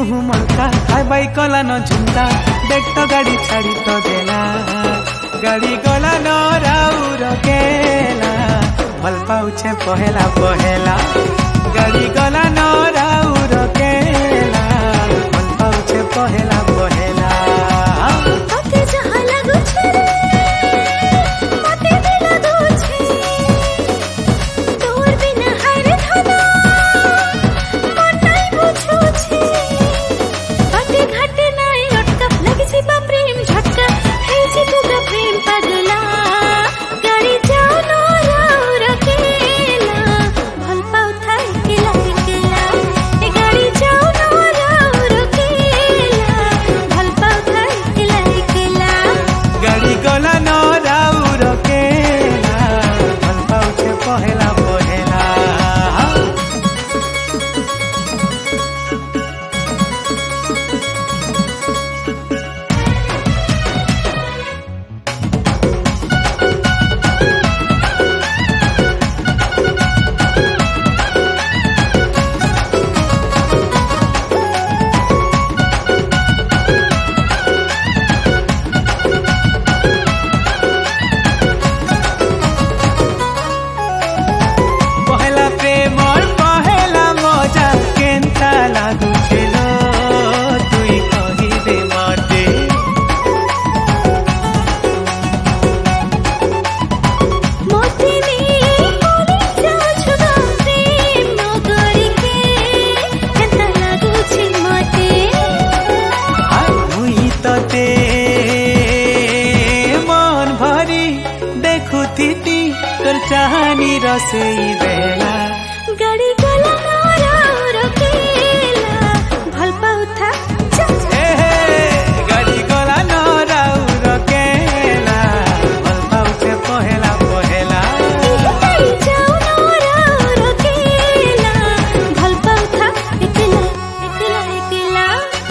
मुहु मलका हाय बाई कला न झुमका देख तो गाड़ी छाड़ी तो देला गाड़ी गला न राउर केला भल पाउछे पहेला पहेला गाड़ी गला न राउर केला भल पाउछे पहेला पहेला तोते जहाँ लागू छे मते भी लागू छे तोर बिना हार धना मन नहीं बुझू छे बाते घाटे नहीं अटका लगी सी बा प्रेम झटका है जी पूरा प्रेम पगला गाड़ी जाओ न राउर केला भल पाउ थाई केला केला ए गाड़ी जाओ न राउर केला भल पाउ थाई केला केला गाड़ी गला न राउर केला भल पाउछे पहेला पहेला पहेला प्रेम और पहेला मजा केंता लागुछे लो तुई कही दे मते मोती नी बोली जाओ छुदा प्रेम न गरी के केता लागू छे मते मुई तते मन भरी देखुथिति तोर चाहनी रसेई बेला गाड़ी गला न राउर केला भल पाउ था गाड़ी गला न राउर केला भल पाउछे पहेला पहेला गाड़ी जाओ न राउर केला भल पाउ था एकला एकला एकला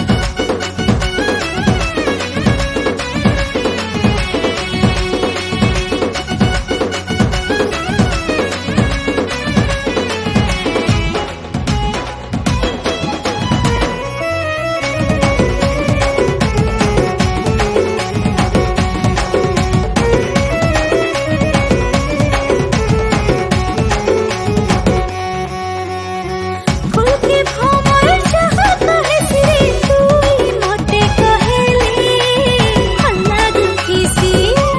फूल के भौमर चाहत है सिरे तूई मोते कहेले हल्ला दुखीसी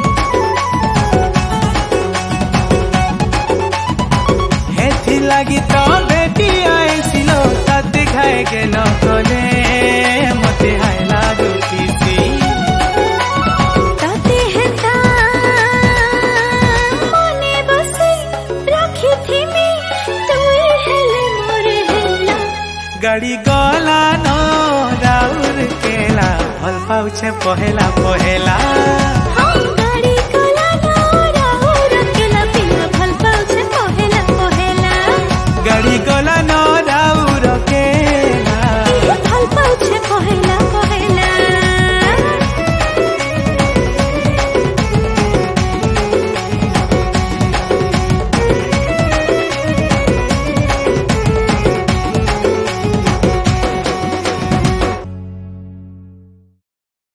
हेथि लागी तो बेटी आइसिलो ताते खाए गेल कले मते हाय लागु किसी ताते हेता मने बसे राखी थी मी तूई हेले मोर हेला गाड़ी गला न राउर केला भल पाउछे पहेला पहेला